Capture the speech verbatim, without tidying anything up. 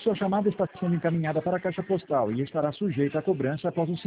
Sua chamada está sendo encaminhada para a caixa postal e estará sujeita a cobrança após o